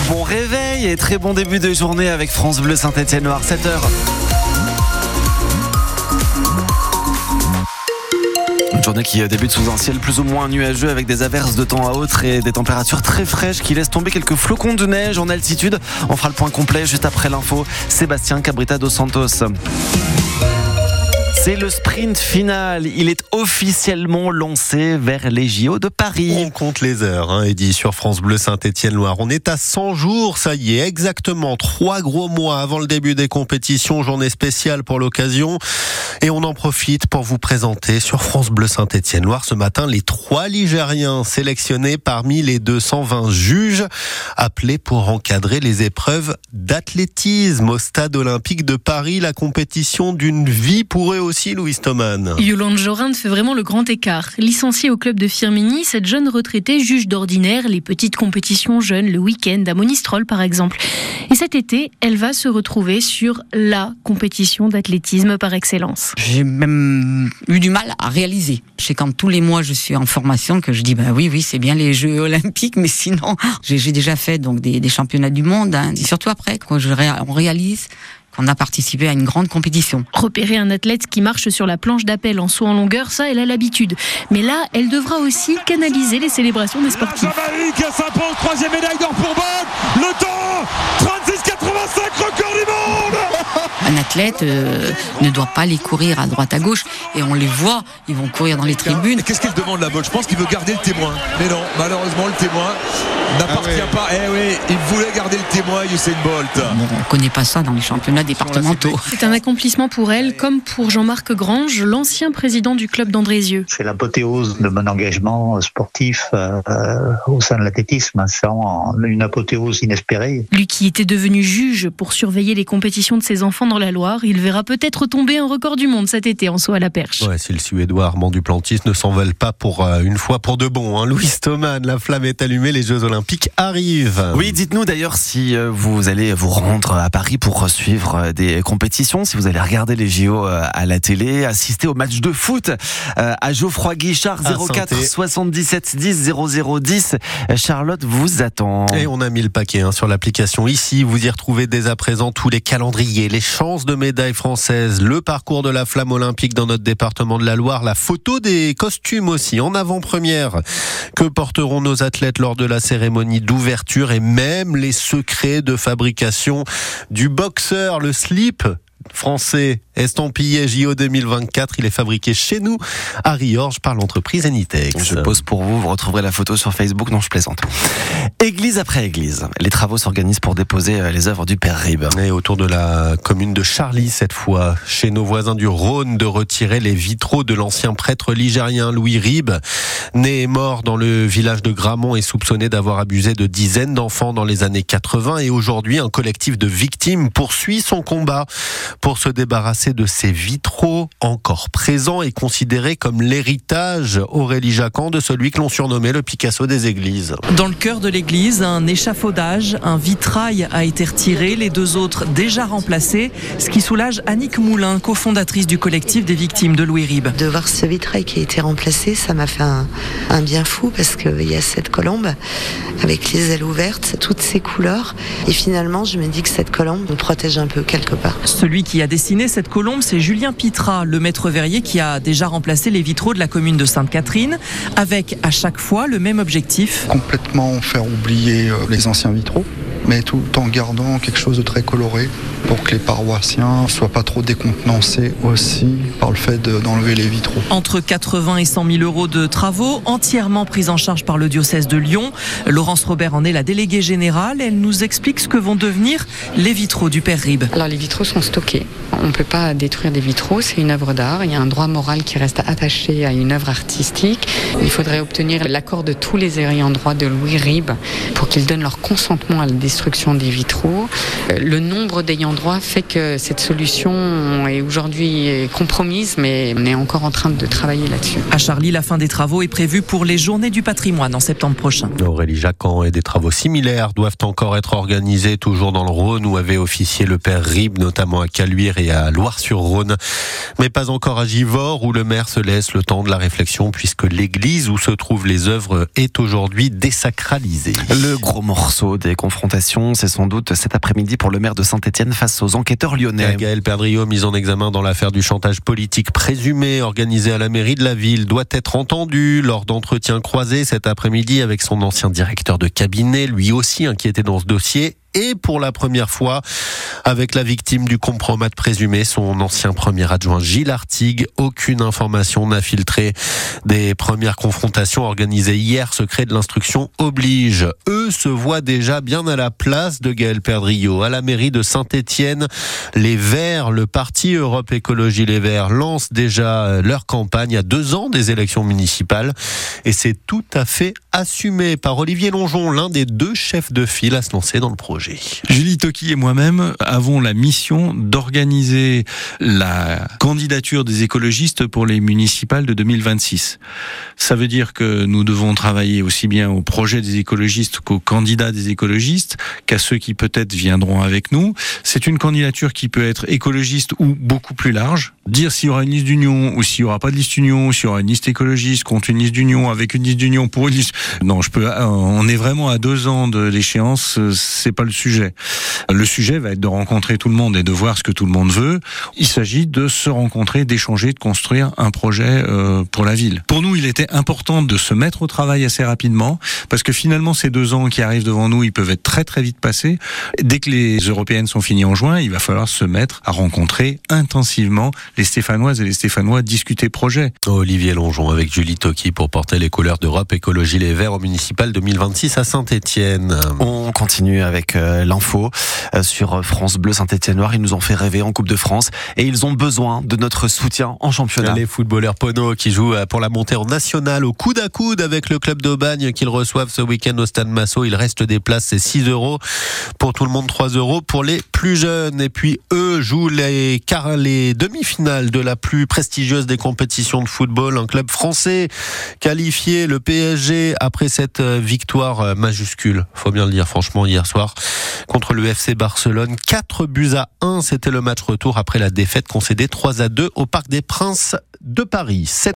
Bon réveil et très bon début de journée avec France Bleu Saint-Étienne-Loire, 7h. Une journée qui débute sous un ciel plus ou moins nuageux avec des averses de temps à autre et des températures très fraîches qui laissent tomber quelques flocons de neige en altitude. On fera le point complet juste après l'info. Sébastien Cabrita dos Santos. C'est le sprint final. Il est officiellement lancé vers les JO de Paris. On compte les heures, Eddy, sur France Bleu Saint-Étienne-Loire. On est à 100 jours, ça y est, exactement 3 gros mois avant le début des compétitions. Journée spéciale pour l'occasion. Et on en profite pour vous présenter sur France Bleu Saint-Étienne-Loire ce matin les 3 Ligériens sélectionnés parmi les 220 juges appelés pour encadrer les épreuves d'athlétisme au stade olympique de Paris. La compétition d'une vie pour eux aussi, Louise Thoman. Yolande Jorin fait vraiment le grand écart. Licenciée au club de Firminy, cette jeune retraitée juge d'ordinaire les petites compétitions jeunes le week-end à Monistrol par exemple. Et cet été, elle va se retrouver sur la compétition d'athlétisme par excellence. J'ai même eu du mal à réaliser. C'est quand tous les mois je suis en formation que je dis oui c'est bien les Jeux Olympiques, mais sinon j'ai déjà fait donc des championnats du monde. Et surtout après quand on réalise qu'on a participé à une grande compétition. Repérer un athlète qui marche sur la planche d'appel en saut en longueur, ça, elle a l'habitude. Mais là, elle devra aussi canaliser les célébrations des sportifs. Jamaïque s'impose, 3e médaille d'or pour Bob. Le temps, 36,85, record du monde. Un athlète ne doit pas aller courir à droite à gauche, et on les voit, ils vont courir dans les tribunes. Et qu'est-ce qu'il demande là-bas ? Je pense qu'il veut garder le témoin. Mais non, malheureusement, le témoin n'appartient pas. Il voulait garder le témoin, Usain Bolt. On ne connaît pas ça dans les championnats départementaux. C'est un accomplissement pour elle, comme pour Jean-Marc Grange, l'ancien président du club d'Andrézieux. C'est l'apothéose de mon engagement sportif au sein de l'athlétisme. C'est une apothéose inespérée. Lui qui était devenu juge pour surveiller les compétitions de ses enfants dans la Loire, il verra peut-être tomber un record du monde cet été en saut à la perche. Ouais, si le Suédois Armand Duplantis ne s'envole pas pour une fois pour de bon. Louise Thoman, la flamme est allumée, les Jeux Olympiques arrivent. Oui, dites-nous d'ailleurs si vous allez vous rendre à Paris pour suivre des compétitions, si vous allez regarder les JO à la télé, assister au match de foot à Geoffroy Guichard, 04 77 10 00 10. Charlotte vous attend. Et on a mis le paquet sur l'application ici. Vous y retrouvez dès à présent tous les calendriers, les chances de médailles françaises, le parcours de la flamme olympique dans notre département de la Loire, la photo des costumes aussi en avant-première. Que porteront nos athlètes lors de la cérémonie d'ouverture et même les secrets de fabrication du boxeur, le slip français estampillé JO 2024. Il est fabriqué chez nous à Riorges par l'entreprise Enitex. Je pose pour vous retrouverez la photo sur Facebook. Non, je plaisante. Église après église, les travaux s'organisent pour déposer les œuvres du Père Ribes. Et autour de la commune de Charly cette fois, chez nos voisins du Rhône, de retirer les vitraux de l'ancien prêtre ligérien Louis Ribes, né et mort dans le village de Gramont et soupçonné d'avoir abusé de dizaines d'enfants dans les années 80. Et aujourd'hui, un collectif de victimes poursuit son combat pour se débarrasser de ces vitraux encore présents et considérés comme l'héritage Aurélie Jacquan de celui que l'on surnommait le Picasso des églises. Dans le cœur de l'église, un échafaudage, un vitrail a été retiré, les 2 autres déjà remplacés, ce qui soulage Annick Moulin, cofondatrice du collectif des victimes de Louis Ribes. De voir ce vitrail qui a été remplacé, ça m'a fait un bien fou parce qu'il y a cette colombe avec les ailes ouvertes, toutes ces couleurs, et finalement je me dis que cette colombe nous protège un peu quelque part. Celui qui a dessiné cette colombe, c'est Julien Pitra, le maître verrier qui a déjà remplacé les vitraux de la commune de Sainte-Catherine, avec à chaque fois le même objectif. Complètement faire oublier les anciens vitraux, mais tout en gardant quelque chose de très coloré pour que les paroissiens ne soient pas trop décontenancés aussi par le fait d'enlever les vitraux. Entre 80 et 100 000 euros de travaux, entièrement pris en charge par le diocèse de Lyon. Laurence Robert en est la déléguée générale. Elle nous explique ce que vont devenir les vitraux du Père Ribes. Alors les vitraux sont stockés. On ne peut pas détruire des vitraux, c'est une œuvre d'art. Il y a un droit moral qui reste attaché à une œuvre artistique. Il faudrait obtenir l'accord de tous les ayants droit de Louis Ribes pour qu'ils donnent leur consentement à la destruction des vitraux. Le nombre d'ayants endroit fait que cette solution est aujourd'hui compromise, mais on est encore en train de travailler là-dessus. À Charly, la fin des travaux est prévue pour les Journées du patrimoine en septembre prochain. Aurélie Jacquan, et des travaux similaires doivent encore être organisés toujours dans le Rhône où avait officié le père Ribes, notamment à Caluire et à Loire-sur-Rhône, mais pas encore à Givors où le maire se laisse le temps de la réflexion puisque l'église où se trouvent les œuvres est aujourd'hui désacralisée. Le gros morceau des confrontations, c'est sans doute cet après-midi pour le maire de Saint-Étienne face aux enquêteurs lyonnais. Gaël Perdriau, mis en examen dans l'affaire du chantage politique présumé organisé à la mairie de la ville, doit être entendu lors d'entretiens croisés cet après-midi avec son ancien directeur de cabinet, lui aussi inquiété dans ce dossier. Et pour la première fois, avec la victime du compromat présumé, son ancien premier adjoint Gilles Artigue. Aucune information n'a filtré des premières confrontations organisées hier. Secret de l'instruction oblige. Eux se voient déjà bien à la place de Gaël Perdriau. À la mairie de Saint-Étienne, les Verts, le parti Europe Écologie Les Verts, lancent déjà leur campagne à 2 ans des élections municipales. Et c'est tout à fait assumé par Olivier Longeon, l'un des 2 chefs de file à se lancer dans le projet. Julie Toki et moi-même avons la mission d'organiser la candidature des écologistes pour les municipales de 2026. Ça veut dire que nous devons travailler aussi bien au projet des écologistes qu'aux candidats des écologistes, qu'à ceux qui peut-être viendront avec nous. C'est une candidature qui peut être écologiste ou beaucoup plus large. Dire s'il y aura une liste d'union ou s'il n'y aura pas de liste d'union, s'il y aura une liste écologiste contre une liste d'union, avec une liste d'union pour une liste... Non, on est vraiment à 2 ans de l'échéance, c'est pas le sujet. Le sujet va être de rencontrer tout le monde et de voir ce que tout le monde veut. Il s'agit de se rencontrer, d'échanger, de construire un projet pour la ville. Pour nous, il était important de se mettre au travail assez rapidement parce que finalement, ces 2 ans qui arrivent devant nous, ils peuvent être très très vite passés. Dès que les européennes sont finies en juin, il va falloir se mettre à rencontrer intensivement les Stéphanoises et les Stéphanois, discuter projet. Olivier Longeon avec Julie Toki pour porter les couleurs d'Europe Écologie Les Verts au municipal 2026 à Saint-Étienne. On continue avec l'info sur France Bleu Saint-Étienne-Loire. Ils nous ont fait rêver en Coupe de France et ils ont besoin de notre soutien en championnat. Les footballeurs Pono qui jouent pour la montée en nationale au coude à coude avec le club d'Aubagne qu'ils reçoivent ce week-end au Stade Massot. Il reste des places, c'est 6 € pour tout le monde, 3 € pour les plus jeunes. Et puis eux jouent les demi-finales de la plus prestigieuse des compétitions de football. Un club français qualifié, le PSG, après cette victoire majuscule, faut bien le dire franchement, hier soir contre le FC Barcelone. 4-1, c'était le match retour après la défaite concédée 3-2 au Parc des Princes de Paris.